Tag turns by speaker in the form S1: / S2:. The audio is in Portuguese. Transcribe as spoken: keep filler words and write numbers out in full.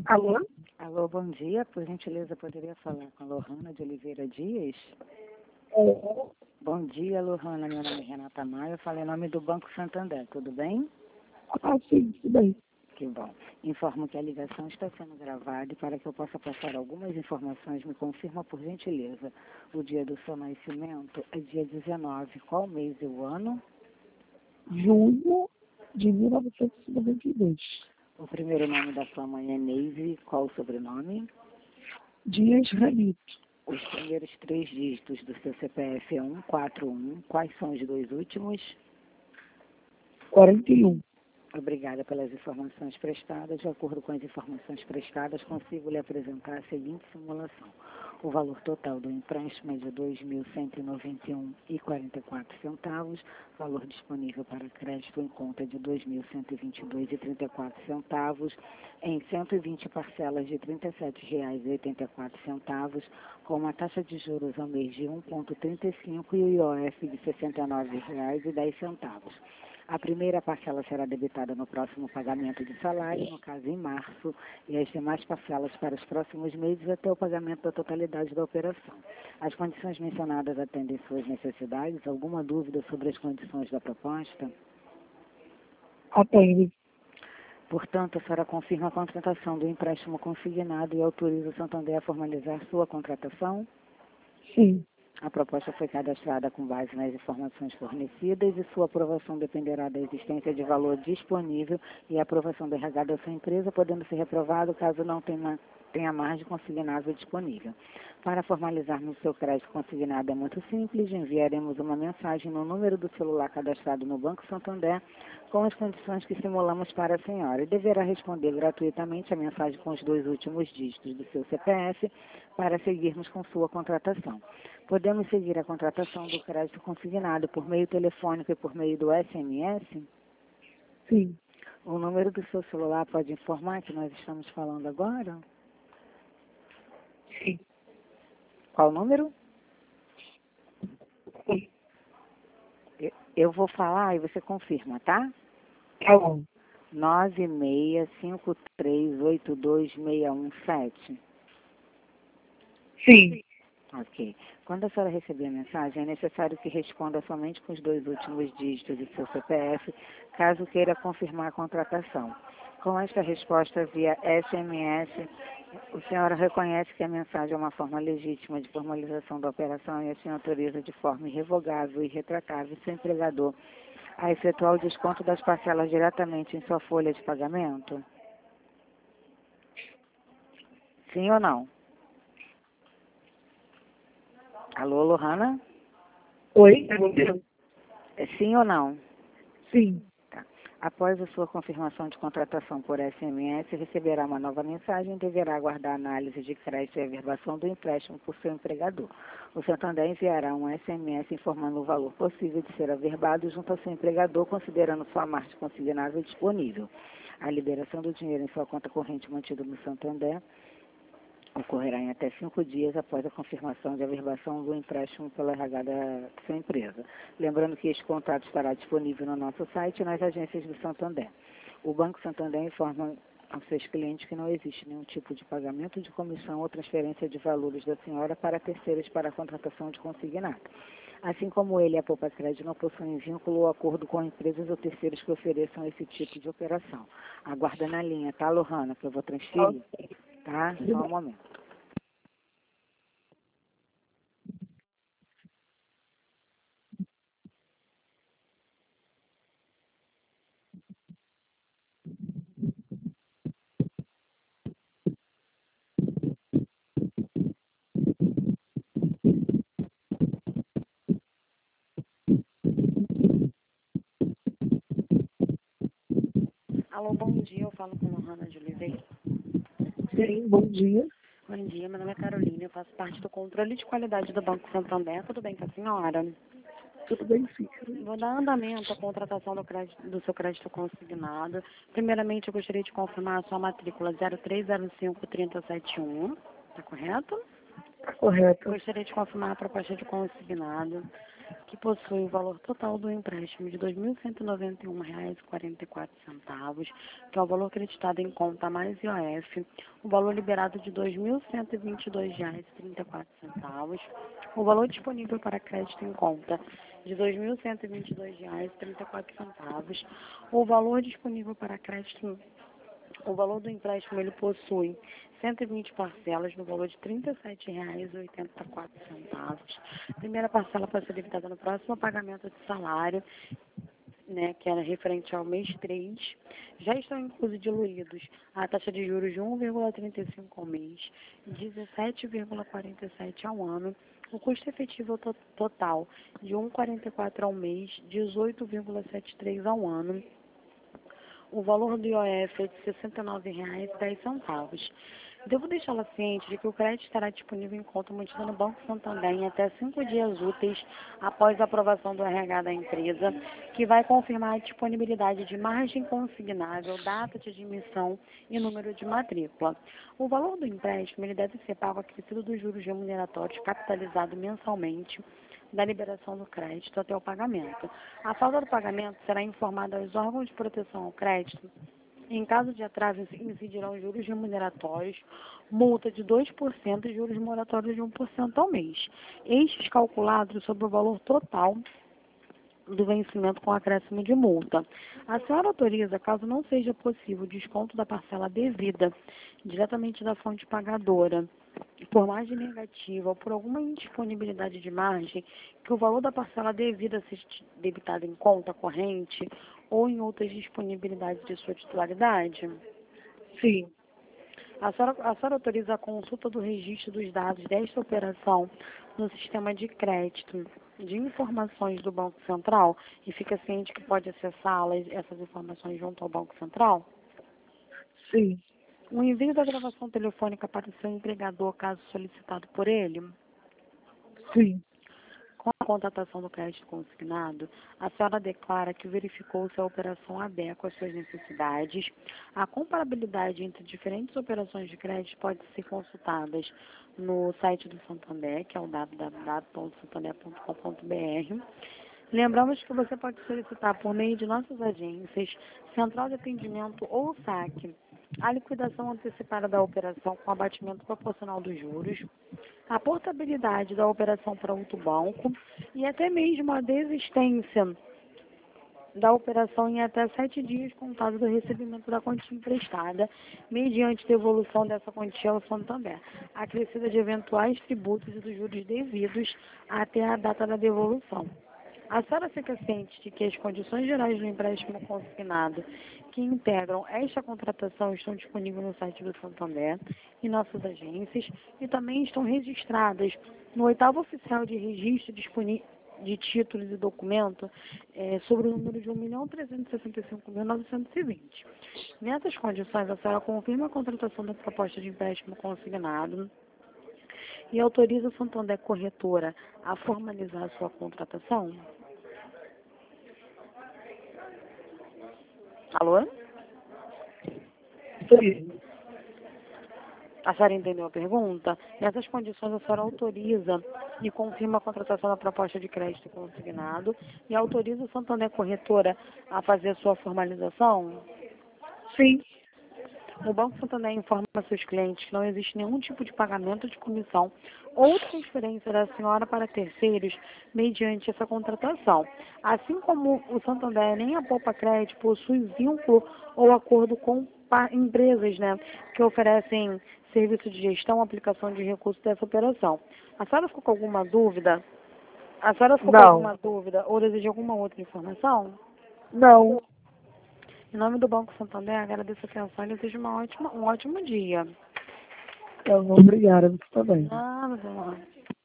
S1: Alô?
S2: Alô, bom dia. Por gentileza, poderia falar com a Lohana de Oliveira Dias?
S1: É.
S2: Bom dia, Lohana. Meu nome é Renata Maia. Eu falei em nome do Banco Santander. Tudo bem?
S1: Ah, sim, tudo bem.
S2: Que bom. Informo que a ligação está sendo gravada e para que eu possa passar algumas informações, me confirma, por gentileza, o dia do seu nascimento é dia dezenove. Qual mês e o ano?
S1: Junho de mil novecentos e noventa e dois.
S2: O primeiro nome da sua mãe é Neise. Qual o sobrenome?
S1: Dias Ramito.
S2: Os primeiros três dígitos do seu C P F é cento e quarenta e um. Quais são os dois últimos?
S1: quarenta e um.
S2: Obrigada pelas informações prestadas. De acordo com as informações prestadas, consigo lhe apresentar a seguinte simulação. O valor total do empréstimo é de dois mil cento e noventa e um reais e quarenta e quatro centavos. Valor disponível para crédito em conta de dois mil cento e vinte e dois reais e trinta e quatro centavos, em cento e vinte parcelas de trinta e sete reais e oitenta e quatro centavos, com uma taxa de juros ao mês de um vírgula trinta e cinco e o I O F de sessenta e nove reais e dez centavos. A primeira parcela será debitada no próximo pagamento de salário, no caso em março, e as demais parcelas para os próximos meses até o pagamento da totalidade da operação. As condições mencionadas atendem suas necessidades? Alguma dúvida sobre as condições da proposta?
S1: Atende.
S2: Portanto, a senhora confirma a contratação do empréstimo consignado e autoriza o Santander a formalizar sua contratação?
S1: Sim.
S2: A proposta foi cadastrada com base nas informações fornecidas e sua aprovação dependerá da existência de valor disponível e a aprovação do R H da sua empresa, podendo ser reprovado caso não tenha, tenha margem consignável disponível. Para formalizar no seu crédito consignado é muito simples, enviaremos uma mensagem no número do celular cadastrado no Banco Santander com as condições que simulamos para a senhora e deverá responder gratuitamente a mensagem com os dois últimos dígitos do seu C P F para seguirmos com sua contratação. Podemos seguir a contratação do crédito consignado por meio telefônico e por meio do S M S?
S1: Sim.
S2: O número do seu celular pode informar que nós estamos falando agora?
S1: Sim.
S2: Qual o número?
S1: Sim.
S2: Eu- Eu vou falar e você confirma, tá?
S1: Tá bom.
S2: nove seis cinco três oito dois seis um sete.
S1: Sim.
S2: Ok. Quando a senhora receber a mensagem, é necessário que responda somente com os dois últimos dígitos do seu C P F, caso queira confirmar a contratação. Com esta resposta via S M S, a senhora reconhece que a mensagem é uma forma legítima de formalização da operação e assim autoriza de forma irrevogável e retratável seu empregador a efetuar o desconto das parcelas diretamente em sua folha de pagamento? Sim ou não? Alô, Lohana?
S1: Oi? Tá me ouvindo?
S2: É sim ou não?
S1: Sim.
S2: Tá. Após a sua confirmação de contratação por S M S, receberá uma nova mensagem e deverá aguardar a análise de crédito e averbação do empréstimo por seu empregador. O Santander enviará um S M S informando o valor possível de ser averbado junto ao seu empregador, considerando sua margem consignável disponível. A liberação do dinheiro em sua conta corrente mantida no Santander ocorrerá em até cinco dias após a confirmação de averbação do empréstimo pelo R H da sua empresa. Lembrando que este contrato estará disponível no nosso site e nas agências do Santander. O Banco Santander informa aos seus clientes que não existe nenhum tipo de pagamento de comissão ou transferência de valores da senhora para terceiros para a contratação de consignado. Assim como ele e a Poupa Crédito não possuem vínculo ou acordo com empresas ou terceiros que ofereçam esse tipo de operação. Aguarda na linha, tá, Lohana, que eu vou transferir. Tá? Só um momento. Alô, bom dia. Eu falo com a Lohana de Oliveira.
S1: Sim, bom dia.
S2: Bom dia, meu nome é Carolina. Eu faço parte do controle de qualidade do Banco Santander. Tudo bem com a senhora?
S1: Tudo bem, sim.
S2: Vou dar andamento à contratação do, crédito, do seu crédito consignado. Primeiramente, eu gostaria de confirmar a sua matrícula zero três zero cinco três zero sete um. Está correto?
S1: Tá correto.
S2: Gostaria de confirmar a proposta de consignado.
S3: que possui o valor total do empréstimo de dois mil cento e noventa e um reais e quarenta e quatro centavos, que é o valor acreditado em conta mais I O F, o valor liberado de dois mil cento e vinte e dois reais e trinta e quatro centavos, o valor disponível para crédito em conta de dois mil cento e vinte e dois reais e trinta e quatro centavos, o valor disponível para crédito, o valor do empréstimo ele possui cento e vinte parcelas no valor de trinta e sete reais e oitenta e quatro centavos. Primeira parcela pode ser debitada no próximo pagamento de salário, né, que era referente ao mês três. Já estão inclusos diluídos a taxa de juros de um vírgula trinta e cinco ao mês, dezessete vírgula quarenta e sete ao ano, o custo efetivo to total de um vírgula quarenta e quatro ao mês, dezoito vírgula setenta e três ao ano. O valor do I O F é de sessenta e nove reais e dez centavos. Devo deixá-la ciente de que o crédito estará disponível em conta mantida no Banco Santander em até cinco dias úteis após a aprovação do R H da empresa, que vai confirmar a disponibilidade de margem consignável, data de admissão e número de matrícula. O valor do empréstimo ele deve ser pago acrescido dos juros remuneratórios capitalizado mensalmente da liberação do crédito até o pagamento. A falta do pagamento será informada aos órgãos de proteção ao crédito. Em caso de atraso, incidirão juros remuneratórios, multa de dois por cento e juros moratórios de um por cento ao mês. Estes calculados sobre o valor total do vencimento com acréscimo de multa. A senhora autoriza, caso não seja possível o desconto da parcela devida diretamente da fonte pagadora, por margem negativa ou por alguma indisponibilidade de margem, que o valor da parcela devida seja debitada em conta corrente ou em outras disponibilidades de sua titularidade?
S1: Sim.
S3: A senhora, a senhora autoriza a consulta do registro dos dados desta operação no sistema de crédito de informações do Banco Central e fica ciente que pode acessá-las, essas informações junto ao Banco Central?
S1: Sim.
S3: O envio da gravação telefônica para o seu empregador, caso solicitado por ele?
S1: Sim.
S3: Com a contratação do crédito consignado, a senhora declara que verificou se a operação adequa às suas necessidades. A comparabilidade entre diferentes operações de crédito pode ser consultadas no site do Santander, que é o w w w ponto santander ponto com ponto b r. Lembramos que você pode solicitar por meio de nossas agências, Central de Atendimento ou saque, a liquidação antecipada da operação com abatimento proporcional dos juros, a portabilidade da operação para outro banco e até mesmo a desistência da operação em até sete dias contados do recebimento da quantia emprestada, mediante devolução dessa quantia ao Santander, acrescida de eventuais tributos e dos juros devidos até a data da devolução. A senhora fica ciente de que as condições gerais do empréstimo consignado que integram esta contratação estão disponíveis no site do Santander e nossas agências e também estão registradas no oitavo oficial de registro de títulos e documento é, sobre o número de um milhão trezentos e sessenta e cinco mil novecentos e vinte. Nessas condições, a senhora confirma a contratação da proposta de empréstimo consignado e autoriza o Santander Corretora a formalizar a sua contratação? Alô?
S1: Sim.
S3: A senhora entendeu a pergunta? Nessas condições, a senhora autoriza e confirma a contratação da proposta de crédito consignado e autoriza o Santander Corretora a fazer a sua formalização?
S1: Sim.
S3: O Banco Santander informa a seus clientes que não existe nenhum tipo de pagamento de comissão ou transferência da senhora para terceiros mediante essa contratação. Assim como o Santander nem a Poupa Crédito possui vínculo ou acordo com empresas, né, que oferecem serviço de gestão, aplicação de recursos dessa operação. A senhora ficou com alguma dúvida? A senhora ficou
S1: Não.
S3: com alguma dúvida ou deseja alguma outra informação?
S1: Não.
S3: Em nome do Banco Santander, agradeço a atenção e desejo uma ótima, um ótimo dia.
S1: Eu vou obrigada, você também.
S3: Nada,